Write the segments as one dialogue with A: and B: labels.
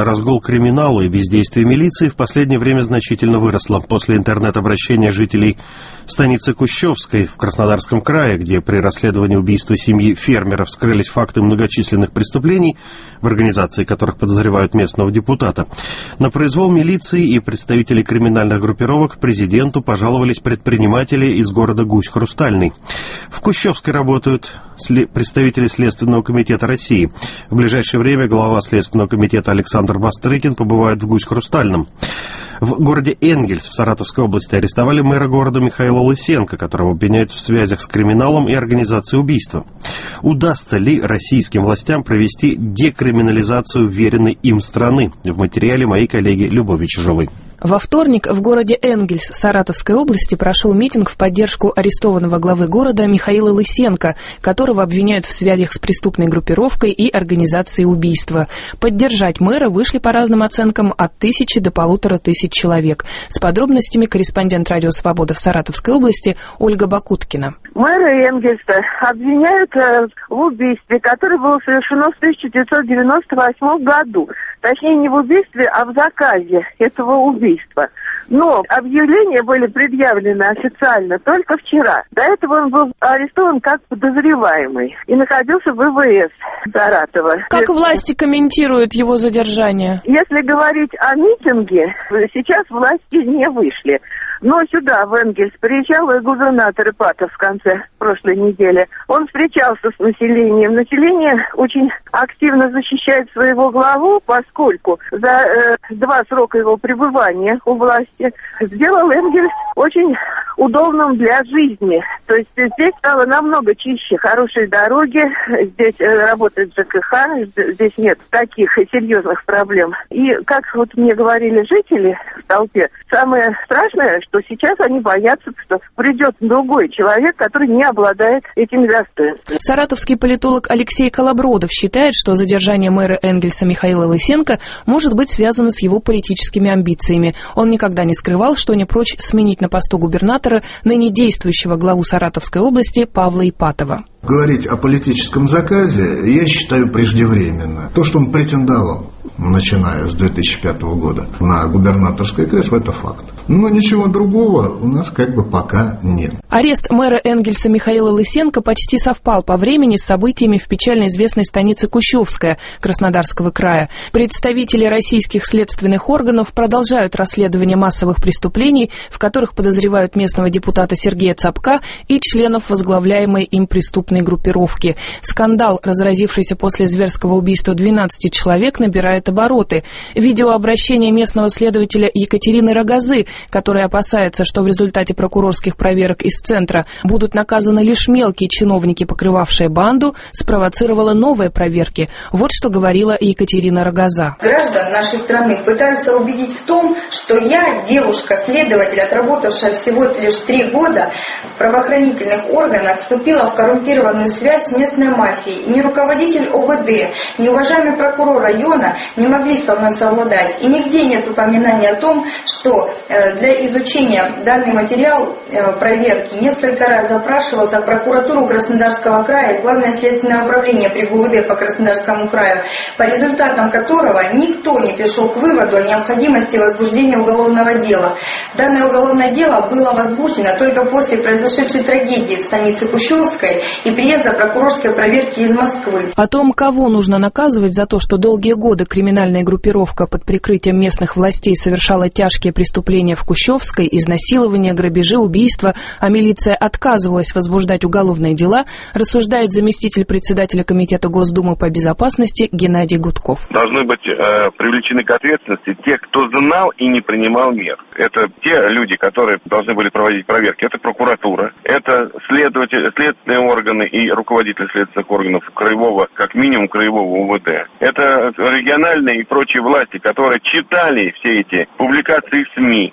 A: на разгул криминала и бездействие милиции в последнее время значительно выросла. После интернет-обращения жителей станицы Кущевской в Краснодарском крае, где при расследовании убийства семьи фермеров вскрылись факты многочисленных преступлений, в организации которых подозревают местного депутата, на произвол милиции и представителей криминальных группировок президенту пожаловались предприниматели из города Гусь-Хрустальный. В Кущевской работают представители Следственного комитета России. В ближайшее время глава Следственного комитета Александр Бастрыкин побывает в Гусь-Хрустальном. В городе Энгельс в Саратовской области арестовали мэра города Михаила Лысенко, которого обвиняют в связях с криминалом и организацией убийства. Удастся ли российским властям провести декриминализацию веренной им страны? В материале моей коллеги Любови Чижовой.
B: Во вторник в городе Энгельс Саратовской области прошел митинг в поддержку арестованного главы города Михаила Лысенко, которого обвиняют в связях с преступной группировкой и организацией убийства. Поддержать мэра вышли по разным оценкам от 1000 до 1500 человек. С подробностями корреспондент «Радио Свобода» в Саратовской области Ольга Бакуткина.
C: Мэра Энгельса обвиняют в убийстве, которое было совершено в 1998 году. Точнее, не в убийстве, а в заказе этого убийства. Но объявления были предъявлены официально только вчера. До этого он был арестован как подозреваемый и находился в ВВС Саратова.
B: Как власти комментируют его задержание?
C: Если говорить о митинге, сейчас власти не вышли. Но сюда, в Энгельс, приезжал губернатор Ипатов в конце прошлой недели. Он встречался с населением. Население очень активно защищает своего главу, поскольку за 2 срока его пребывания у власти сделал Энгельс очень удобным для жизни. То есть здесь стало намного чище, хорошие дороги, здесь работает ЖКХ, здесь нет таких серьезных проблем. И, как вот мне говорили жители в толпе, самое страшное, что сейчас они боятся, что придет другой человек, который не обладает этими достоинствами.
B: Саратовский политолог Алексей Колобродов считает, что задержание мэра Энгельса Михаила Лысенко может быть связано с его политическими амбициями. Он никогда не скрывал, что не прочь сменить на посту губернатора ныне действующего главу Саратовской области Павла Ипатова.
D: Говорить о политическом заказе я считаю преждевременно. То, что он претендовал, начиная с 2005 года, на губернаторское кресло, это факт. Но ничего другого у нас как бы пока нет.
B: Арест мэра Энгельса Михаила Лысенко почти совпал по времени с событиями в печально известной станице Кущевская Краснодарского края. Представители российских следственных органов продолжают расследование массовых преступлений, в которых подозревают местного депутата Сергея Цапка и членов возглавляемой им преступной группировки. Скандал, разразившийся после зверского убийства 12 человек, набирает обороты. Видеообращение местного следователя Екатерины Рогозы, которая опасается, что в результате прокурорских проверок из центра будут наказаны лишь мелкие чиновники, покрывавшие банду, спровоцировало новые проверки. Вот что говорила Екатерина Рогоза.
E: Граждан нашей страны пытаются убедить в том, что я, девушка-следователь, отработавшая всего лишь 3 года в правоохранительных органах, вступила в коррумпированную связь с местной мафией. Ни руководитель ОВД, ни уважаемый прокурор района не могли со мной совладать. И нигде нет упоминания о том, что для изучения данный материал проверки несколько раз запрашивался в прокуратуру Краснодарского края и Главное следственное управление при ГУВД по Краснодарскому краю, по результатам которого никто не пришел к выводу о необходимости возбуждения уголовного дела. Данное уголовное дело было возбуждено только после произошедшей трагедии в станице Кущевской и приезда прокурорской проверки из Москвы.
B: О том, кого нужно наказывать за то, что долгие годы криминальная группировка под прикрытием местных властей совершала тяжкие преступления в Кущевской, изнасилования, грабежи, убийства, а милиция отказывалась возбуждать уголовные дела, рассуждает заместитель председателя Комитета Госдумы по безопасности Геннадий Гудков.
F: Должны быть привлечены к ответственности те, кто знал и не принимал мер. Это те люди, которые должны были проводить проверки. Это прокуратура, это следственные органы и руководители следственных органов краевого, как минимум краевого УВД. Это региональные и прочие власти, которые читали все эти публикации в СМИ,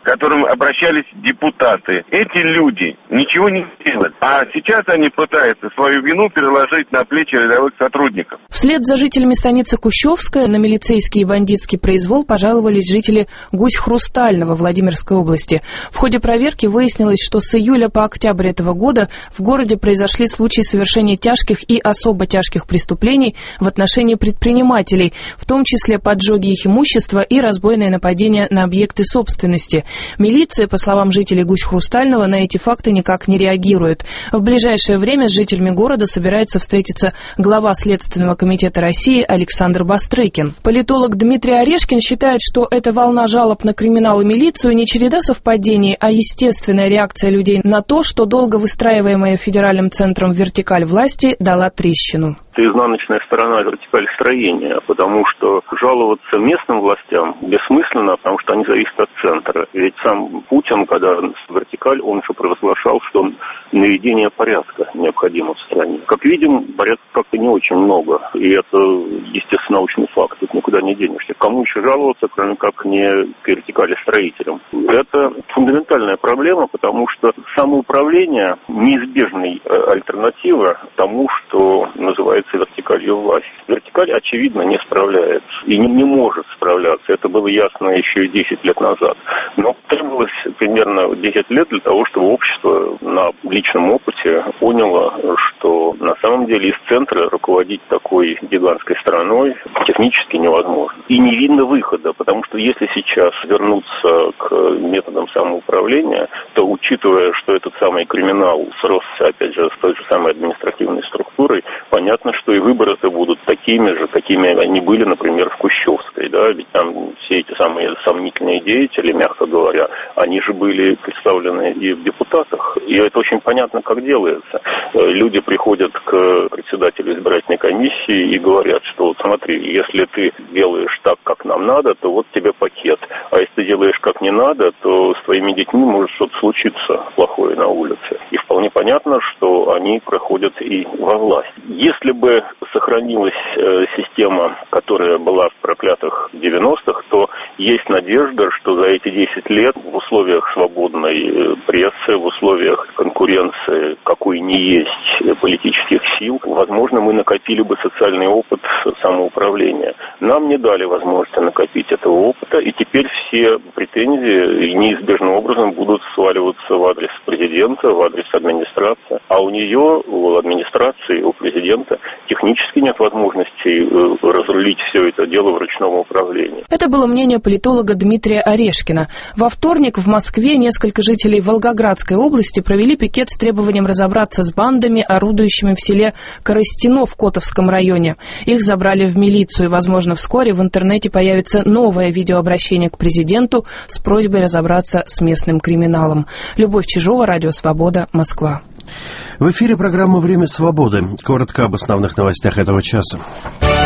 F: к которым обращались депутаты. Эти люди ничего не делают. А сейчас они пытаются свою вину переложить на плечи рядовых сотрудников.
B: Вслед за жителями станицы Кущевская на милицейский и бандитский произвол пожаловались жители Гусь-Хрустального Владимирской области. В ходе проверки выяснилось, что с июля по октябрь этого года в городе произошли случаи совершения тяжких и особо тяжких преступлений в отношении предпринимателей, в том числе поджоги их имущества и разбойное нападение на объекты собственности. Милиция, по словам жителей Гусь-Хрустального, на эти факты никак не реагирует. В ближайшее время с жителями города собирается встретиться глава Следственного комитета России Александр Бастрыкин. Политолог Дмитрий Орешкин считает, что эта волна жалоб на криминал и милицию не череда совпадений, а естественная реакция людей на то, что долго выстраиваемая федеральным центром вертикаль власти дала трещину.
G: Это изнаночная сторона вертикальстроения, потому что жаловаться местным властям бессмысленно, потому что они зависят от центра. Ведь сам Путин, когда вертикаль, он же провозглашал, что наведение порядка необходимо в стране. Как видим, порядка как-то не очень много, и это, естественно, научный факт, тут никуда не денешься. Кому еще жаловаться, кроме как не к вертикали строителям? Это фундаментальная проблема, потому что самоуправление неизбежной альтернатива тому, что называется вертикалью власти. Вертикаль, очевидно, не справляется и не может справляться. Это было ясно еще и 10 лет назад. Но требовалось примерно 10 лет для того, чтобы общество на личном опыте поняло, что на самом деле из центра руководить такой гигантской страной технически невозможно. И не видно выхода, потому что если сейчас вернуться к методам самоуправления, то, учитывая, что этот самый криминал сросся, опять же, с той же самой административной структурой, понятно, что и выборы-то будут такими же, какими они были, например, в Кущевской, да, ведь там все эти самые сомнительные деятели, мягко говоря, они же были представлены и в депутатах, и это очень понятно, как делается. Люди приходят к председателю избирательной комиссии и говорят, что вот смотри, если ты делаешь так, как нам надо, то вот тебе пакет, а если ты делаешь как не надо, то с твоими детьми может что-то случиться плохое на улице. И вполне понятно, что они проходят и во власть. Если бы сохранилась система, которая была в проклятых 90-х, то есть надежда, что за эти 10 лет в условиях свободной прессы, в условиях конкуренции, какой не есть политических сил, возможно, мы накопили бы социальный опыт самоуправления. Нам не дали возможности накопить этого опыта, и теперь все претензии неизбежным образом будут сваливаться в адрес президента, в адрес администрации, а у нее, у администрации, у президента технически нет возможности разрулить все это дело в ручном управлении.
B: Это было мнение политолога Дмитрия Орешкина. Во вторник в Москве несколько жителей Волгоградской области провели пикет с требованием разобраться с бандами, орудующими в селе Коростино в Котовском районе. Их забрали в милицию, и, возможно, вскоре в интернете появится новое видеообращение к президенту с просьбой разобраться с местным криминалом. Любовь Чижова, Радио Свобода, Москва.
A: В эфире программа «Время свободы». Коротко об основных новостях этого часа.